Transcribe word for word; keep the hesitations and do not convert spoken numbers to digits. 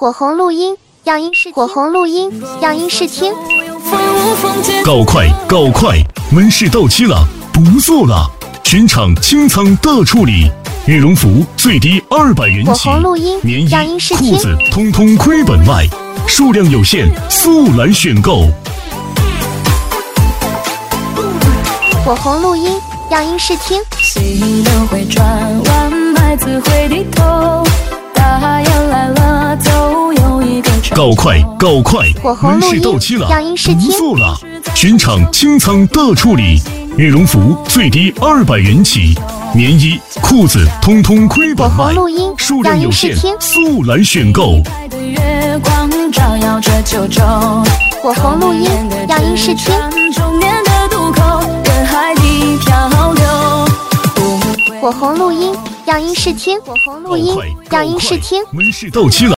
火红录音，样音试火红录音，样音试听。 搞快搞快，门市到期了，不做了，全场清仓大处理，羽绒服最低二百元起， 火红录音， 棉样音衣、 试听。 裤子通通亏本卖，数量有限，速来选购。 火红录音，样音试听。 心都会转弯，孩子会低头，大雁来了，都有一个春搞快搞快，门火红录音市到期了， 样音试听不做了，全场清仓大处理，羽绒服最低二百元起，棉衣、裤子通通亏本卖火红录音， 数量有限样音试听， 速来选购。 的月光照耀着九州， 火红录音，样音试听。 中年的渡口，人海里漂流。 火红录音，样音试听。火红录音，样音试听。 门市到期了。